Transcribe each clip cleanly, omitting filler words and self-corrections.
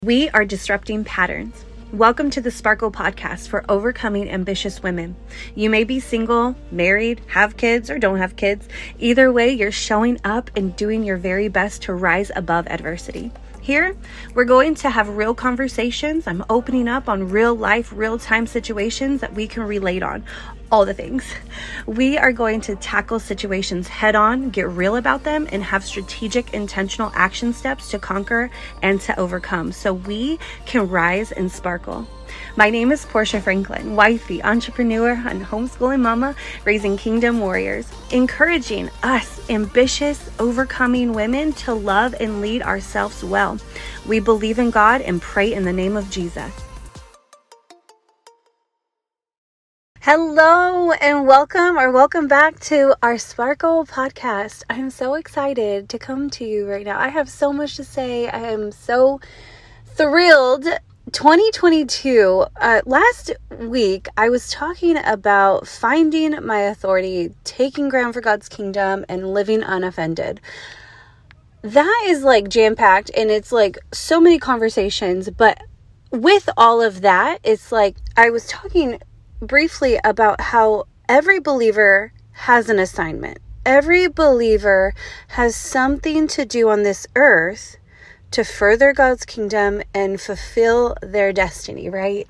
We are disrupting patterns. Welcome to the Sparkle Podcast for overcoming ambitious women. You may be single, married, have kids, or don't have kids. Either way, you're showing up and doing your very best to rise above adversity. Here, we're going to have real conversations. I'm opening up on real life, real time situations that we can relate on. All the things. We are going to tackle situations head on, get real about them, and have strategic, intentional action steps to conquer and to overcome so we can rise and sparkle. My name is Portia Franklin, wifey, entrepreneur, and homeschooling mama, raising kingdom warriors, encouraging us ambitious, overcoming women to love and lead ourselves well. We believe in God and pray in the name of Jesus. Hello and welcome back to our Sparkle Podcast. I'm so excited to come to you right now. I have so much to say. I am so thrilled. 2022, last week, I was talking about finding my authority, taking ground for God's kingdom, and living unoffended. That is like jam-packed, and it's like so many conversations, but with all of that, it's like I was talking briefly about how every believer has an assignment. Every believer has something to do on this earth to further God's kingdom and fulfill their destiny, right?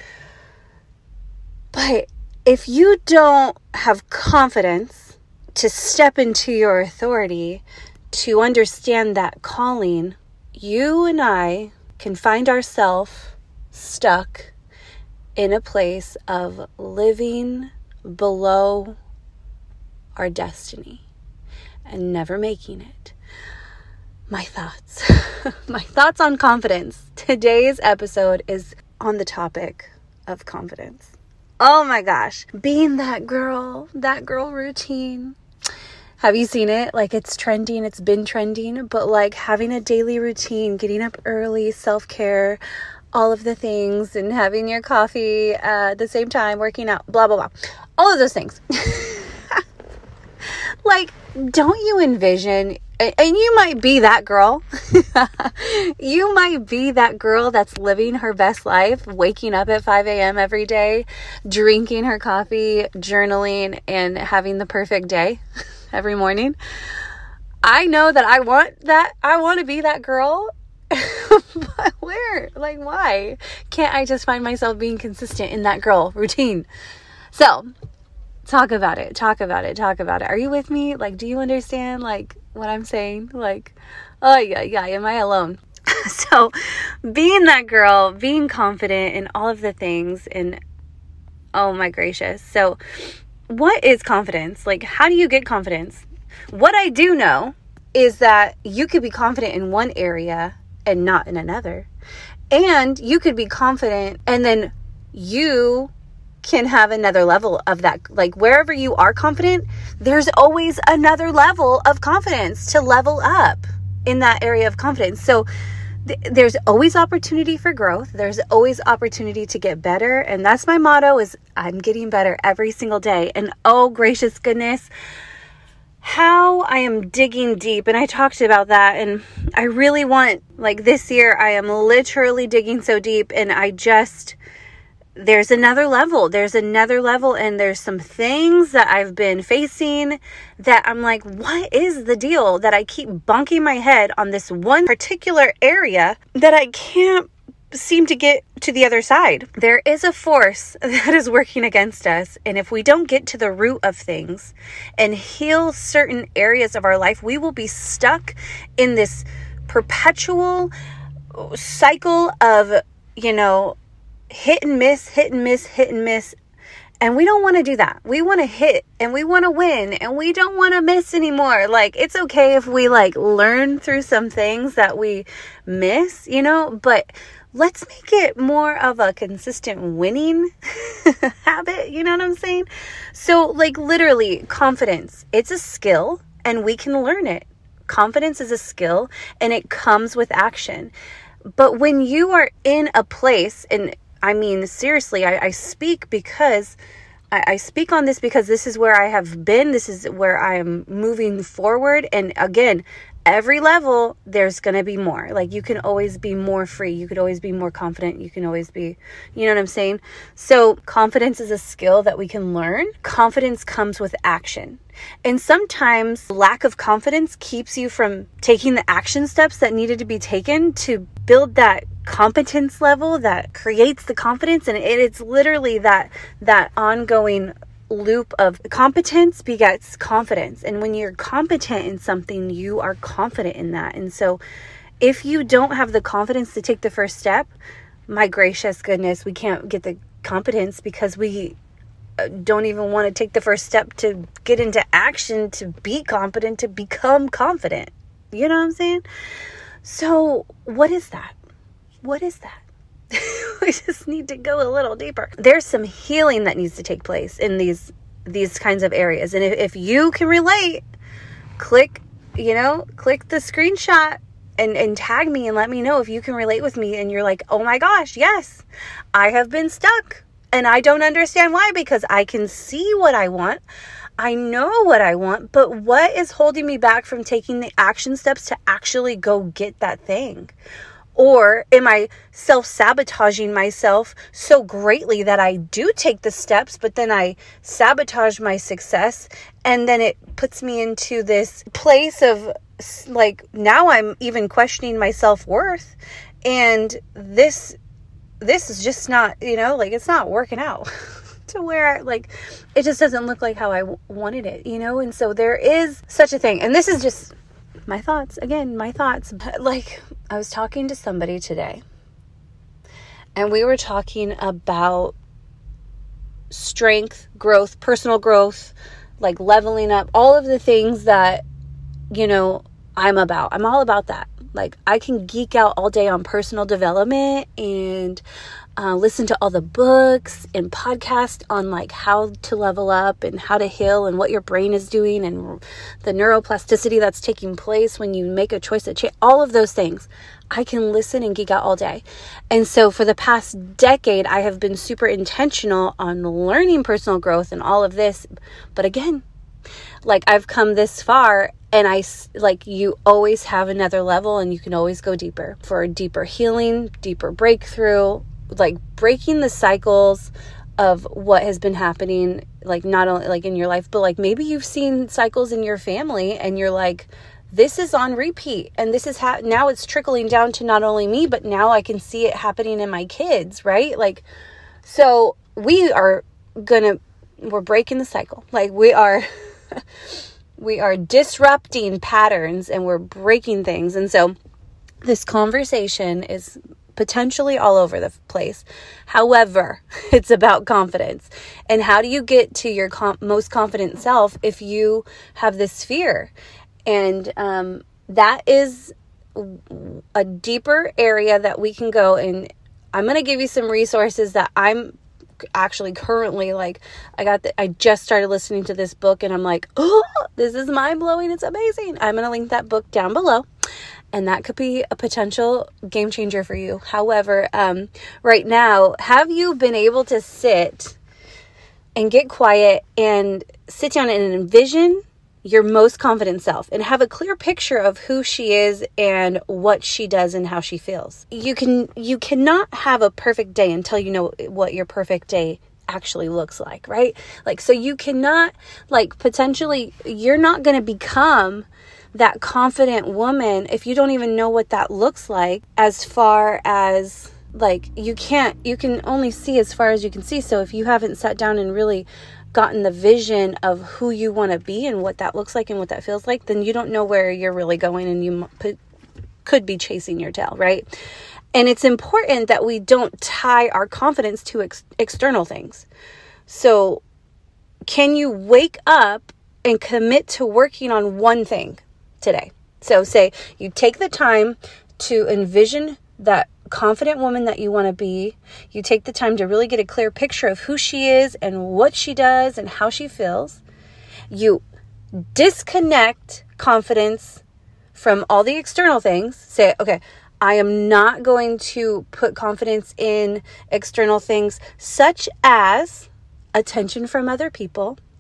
But if you don't have confidence to step into your authority, to understand that calling, you and I can find ourselves stuck in a place of living below our destiny and never making it. My thoughts on confidence. Today's episode is on the topic of confidence. Oh my gosh, being that girl routine. Have you seen it? Like, it's trending, it's been trending, but like having a daily routine, getting up early, self-care, all of the things, and having your coffee at the same time, working out, blah, blah, blah. All of those things. Like, don't you envision, and you might be that girl. You might be that girl that's living her best life, waking up at 5 a.m. every day, drinking her coffee, journaling, and having the perfect day every morning. I know that I want to be that girl. But where? Like, why can't I just find myself being consistent in that girl routine? So talk about it. Are you with me? Like, do you understand like what I'm saying? Like, oh yeah, am I alone? So being that girl, being confident in all of the things, and oh my gracious. So what is confidence? Like, how do you get confidence? What I do know is that you could be confident in one area and not in another. And you could be confident and then you can have another level of that. Like, wherever you are confident, there's always another level of confidence to level up in that area of confidence. So there's always opportunity for growth. There's always opportunity to get better. And that's my motto, is I'm getting better every single day. And oh gracious goodness, how I am digging deep. And I talked about that, and I really want, like, this year I am literally digging so deep, and there's another level, and there's some things that I've been facing that I'm like, what is the deal that I keep bonking my head on this one particular area that I can't seem to get to the other side? There is a force that is working against us, and if we don't get to the root of things and heal certain areas of our life, we will be stuck in this perpetual cycle of, hit and miss. And we don't want to do that. We want to hit and we want to win, and we don't want to miss anymore. Like, it's okay if we learn through some things that we miss, but let's make it more of a consistent winning habit. You know what I'm saying? So literally, confidence, it's a skill and we can learn it. Confidence is a skill and it comes with action. But when you are in a place, and I mean, seriously, I speak because I speak on this because this is where I have been. This is where I am moving forward. And again, every level, there's going to be more. Like, you can always be more free. You could always be more confident. You can always be, you know what I'm saying? So confidence is a skill that we can learn. Confidence comes with action. And sometimes lack of confidence keeps you from taking the action steps that needed to be taken to build that competence level that creates the confidence. And it's literally that ongoing loop of competence begets confidence. And when you're competent in something, you are confident in that. And so if you don't have the confidence to take the first step, my gracious goodness, we can't get the competence because we don't even want to take the first step to get into action, to be competent, to become confident. You know what I'm saying? So what is that? What is that? We just need to go a little deeper. There's some healing that needs to take place in these kinds of areas. And if you can relate, click the screenshot and tag me and let me know if you can relate with me and you're like, oh my gosh, yes, I have been stuck and I don't understand why, because I can see what I want. I know what I want, but what is holding me back from taking the action steps to actually go get that thing? Or am I self-sabotaging myself so greatly that I do take the steps, but then I sabotage my success, and then it puts me into this place of like, now I'm even questioning my self-worth, and this is just not, it's not working out to where like it just doesn't look like how I wanted it, and so there is such a thing. And this is just my thoughts. Like, I was talking to somebody today and we were talking about strength, growth, personal growth, like leveling up, all of the things that, I'm about. I'm all about that. Like, I can geek out all day on personal development and listen to all the books and podcasts on like how to level up and how to heal and what your brain is doing and the neuroplasticity that's taking place when you make a choice to change, all of those things. I can listen and geek out all day. And so for the past decade, I have been super intentional on learning personal growth and all of this. But again, like, I've come this far, and you always have another level, and you can always go deeper for deeper healing, deeper breakthrough, like breaking the cycles of what has been happening, like not only like in your life, but like maybe you've seen cycles in your family and you're like, this is on repeat, and this is now it's trickling down to not only me, but now I can see it happening in my kids, right? Like, so we're breaking the cycle. Like, we are disrupting patterns and we're breaking things. And so this conversation is potentially all over the place. However, it's about confidence. And how do you get to your most confident self if you have this fear? And that is a deeper area that we can go. And I'm going to give you some resources that I'm actually currently I just started listening to this book and I'm like, oh, this is mind blowing. It's amazing. I'm going to link that book down below. And that could be a potential game changer for you. However, right now, have you been able to sit and get quiet and sit down and envision your most confident self and have a clear picture of who she is and what she does and how she feels? You cannot have a perfect day until you know what your perfect day actually looks like, right? Like, so you cannot, like, potentially, you're not going to become that confident woman if you don't even know what that looks like, as far as like, you can only see as far as you can see. So if you haven't sat down and really gotten the vision of who you want to be and what that looks like and what that feels like, then you don't know where you're really going, and you could be chasing your tail, right? And it's important that we don't tie our confidence to external things. So can you wake up and commit to working on one thing today? So say you take the time to envision that confident woman that you want to be. You take the time to really get a clear picture of who she is and what she does and how she feels. You disconnect confidence from all the external things. Say, okay, I am not going to put confidence in external things such as attention from other people.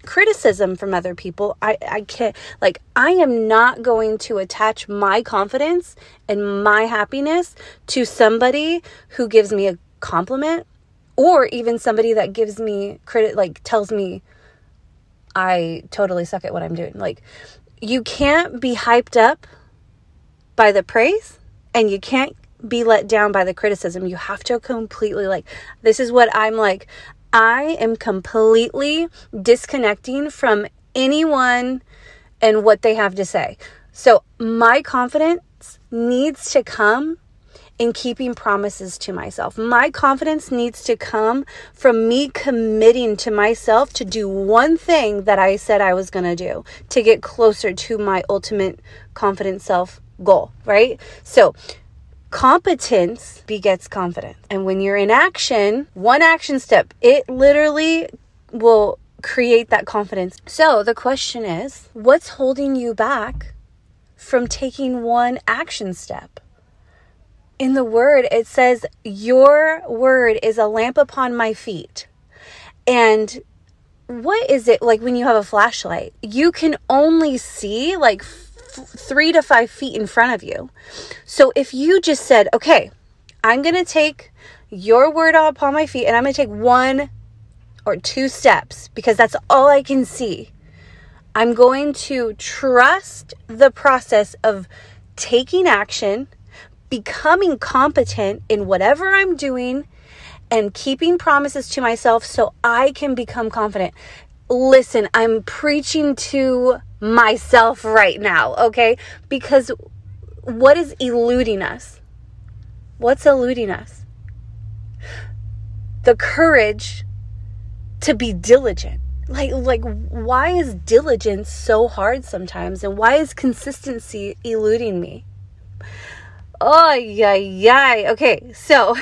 criticism from other people, I can't, like, I am not going to attach my confidence and my happiness to somebody who gives me a compliment, or even somebody that gives me credit, like tells me I totally suck at what I'm doing. Like, you can't be hyped up by the praise, and you can't be let down by the criticism. You have to completely, like, this is what I'm like. I am completely disconnecting from anyone and what they have to say. So my confidence needs to come in keeping promises to myself. My confidence needs to come from me committing to myself to do one thing that I said I was going to do to get closer to my ultimate confident self goal, right? So competence begets confidence. And when you're in action, one action step, it literally will create that confidence. So the question is, what's holding you back from taking one action step? In the word, it says, your word is a lamp upon my feet. And what is it like when you have a flashlight? You can only see like 3 to 5 feet in front of you. So if you just said, okay, I'm going to take your word upon my feet and I'm going to take 1 or 2 steps because that's all I can see. I'm going to trust the process of taking action, becoming competent in whatever I'm doing, and keeping promises to myself so I can become confident. Listen, I'm preaching to myself right now, okay? Because what is eluding us? What's eluding us? The courage to be diligent. Like why is diligence so hard sometimes? And why is consistency eluding me? Oh, yeah. Okay, so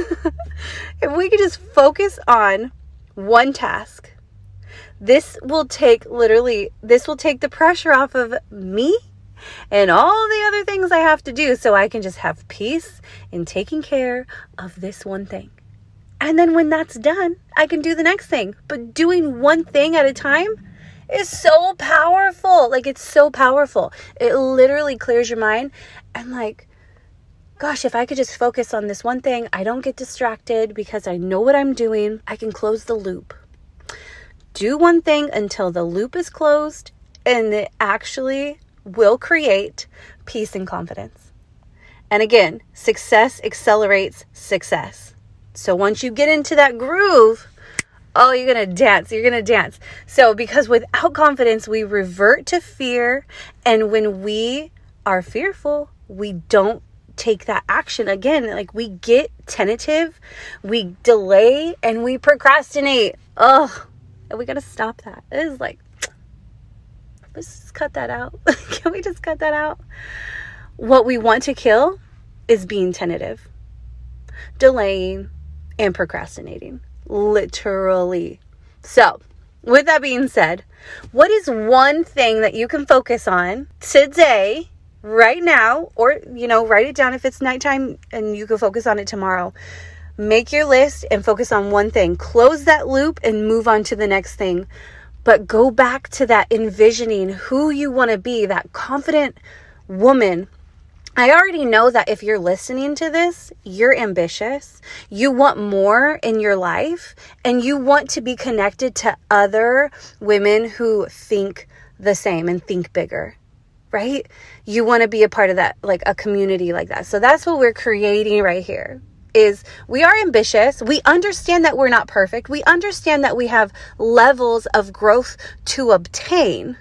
if we could just focus on one task, this will take the pressure off of me and all the other things I have to do so I can just have peace in taking care of this one thing. And then when that's done, I can do the next thing. But doing one thing at a time is so powerful. Like, it's so powerful. It literally clears your mind. And like, gosh, if I could just focus on this one thing, I don't get distracted because I know what I'm doing. I can close the loop. Do one thing until the loop is closed, and it actually will create peace and confidence. And again, success accelerates success. So once you get into that groove, oh, you're going to dance. You're going to dance. So because without confidence, we revert to fear. And when we are fearful, we don't take that action. Again, like, we get tentative, we delay, and we procrastinate. Oh, and we got to stop that. It is like, let's just cut that out. Can we just cut that out? What we want to kill is being tentative, delaying, and procrastinating. Literally. So, with that being said, what is one thing that you can focus on today, right now, or, write it down if it's nighttime and you can focus on it tomorrow. Make your list and focus on one thing. Close that loop and move on to the next thing. But go back to that envisioning who you want to be, that confident woman. I already know that if you're listening to this, you're ambitious. You want more in your life, and you want to be connected to other women who think the same and think bigger, right? You want to be a part of that, like a community like that. So that's what we're creating right here. Is we are ambitious. We understand that we're not perfect. We understand that we have levels of growth to obtain.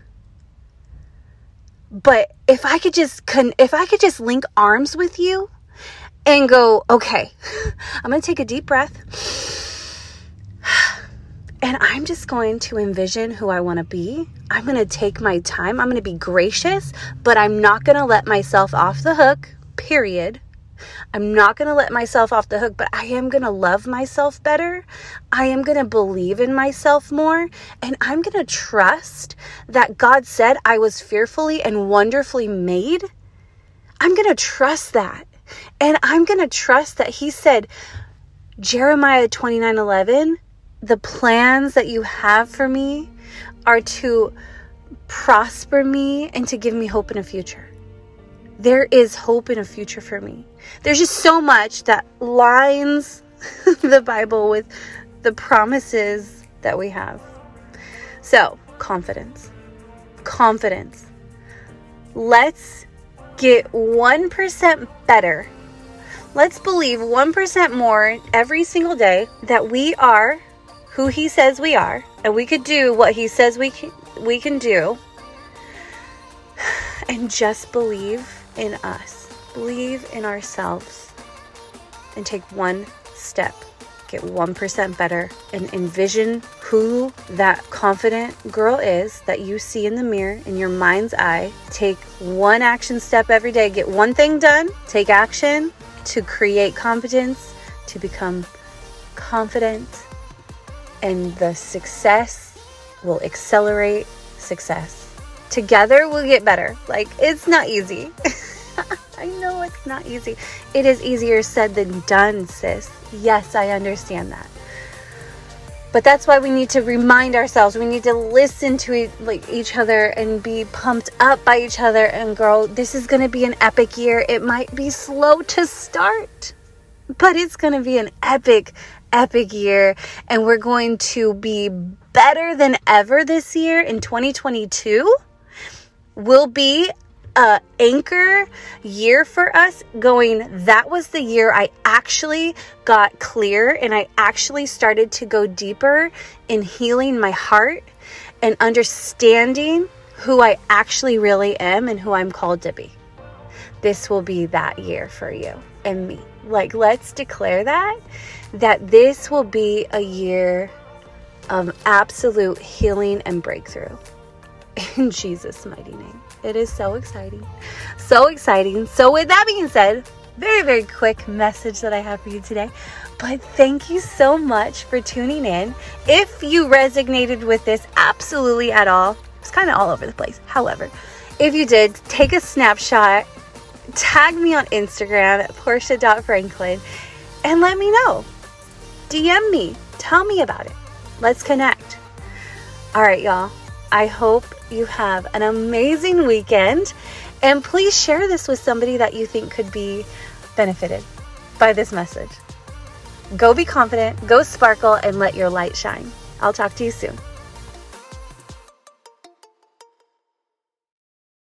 But if I could just link arms with you and go, okay, I'm going to take a deep breath and I'm just going to envision who I want to be. I'm going to take my time. I'm going to be gracious, but I'm not going to let myself off the hook, period. I'm not going to let myself off the hook, but I am going to love myself better. I am going to believe in myself more. And I'm going to trust that God said I was fearfully and wonderfully made. I'm going to trust that. And I'm going to trust that He said, Jeremiah 29:11, the plans that you have for me are to prosper me and to give me hope in a future. There is hope in a future for me. There's just so much that lines the Bible with the promises that we have. So, confidence. Confidence. Let's get 1% better. Let's believe 1% more every single day that we are who He says we are, and we could do what He says we can do. And just believe in us. Believe in ourselves. And take one step. Get 1% better and envision who that confident girl is that you see in the mirror in your mind's eye. Take one action step every day. Get one thing done. Take action to create confidence, to become confident, and the success will accelerate success. Together we'll get better. Like, it's not easy. I know it's not easy. It is easier said than done, sis. Yes, I understand that. But that's why we need to remind ourselves. We need to listen to each other and be pumped up by each other. And girl, this is going to be an epic year. It might be slow to start, but it's going to be an epic year. And we're going to be better than ever this year. In 2022 will be an anchor year for us, going, that was the year I actually got clear and I actually started to go deeper in healing my heart and understanding who I actually really am and who I'm called to be. This will be that year for you and me. Like, let's declare that this will be a year of absolute healing and breakthrough. In Jesus' mighty name. It is so exciting. So exciting. So with that being said, very, very quick message that I have for you today. But thank you so much for tuning in. If you resonated with this absolutely at all, it's kind of all over the place. However, if you did, take a snapshot, tag me on Instagram at Portia.Franklin, and let me know. DM me. Tell me about it. Let's connect. All right, y'all. I hope you have an amazing weekend, and please share this with somebody that you think could be benefited by this message. Go be confident, go sparkle, and let your light shine. I'll talk to you soon.